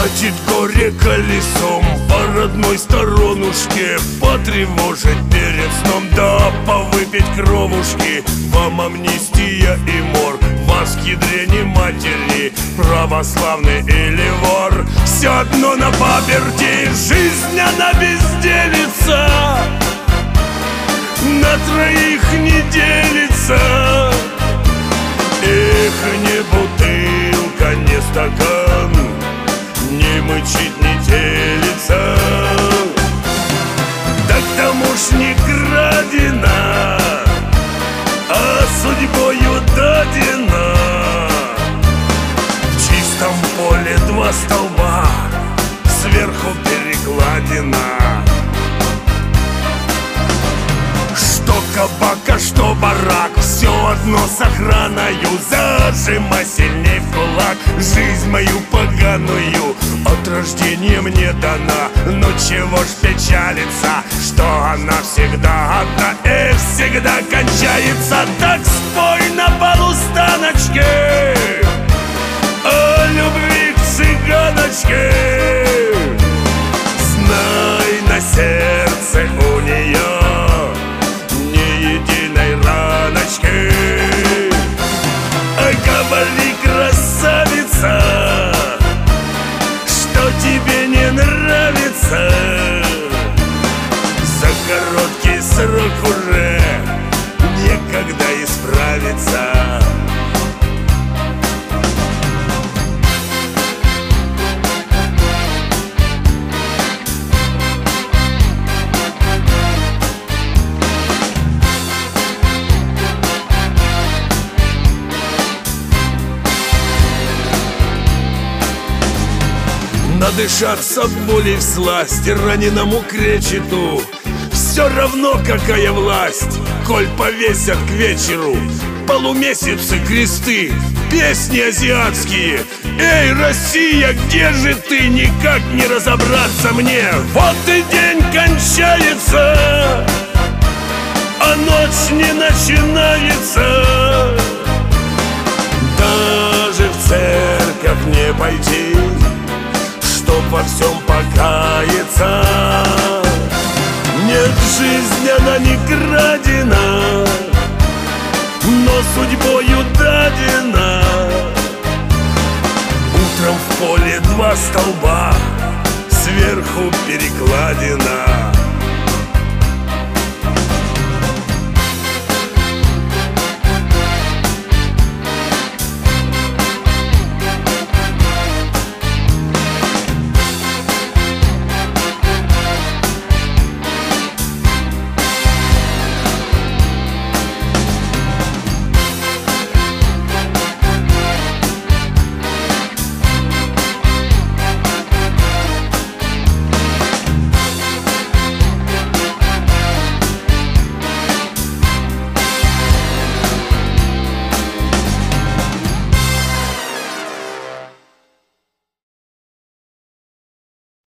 Катит горе колесом по родной сторонушке, потревожить перед сном, да повыпить кровушки. Вам амнистия и мор, вас к ядрени матери, православный или вор, все одно на паперти. Жизнь она безделица, на троих не делится. Эх, не бутылка, не стакан, не мычит, не телится. Да к тому ж не крадена, а судьбою дадена. В чистом поле два столба, сверху перекладина. Что кабак, а что барак, все одно с охраною. Зажимай сильней в кулак жизнь мою поганую, от рождения мне дана. Ну чего ж печалиться, что она всегда одна и всегда кончается. Так спой на полустаночке о любви к цыганочке. Знай, на сердце у нее говори, красавица, что тебе не нравится. За короткий срок уже некогда исправиться. Надышаться боли всласть раненому кречету, все равно какая власть, коль повесят к вечеру полумесяцы, кресты, песни азиатские. Эй, Россия, где же ты? Никак не разобраться мне. Вот и день кончается, а ночь не начинается. Даже в церковь не пойти, чтоб во всем покаяться. Нет, жизнь она не крадена, но судьбою дадена. Утром в поле два столба, сверху перекладина.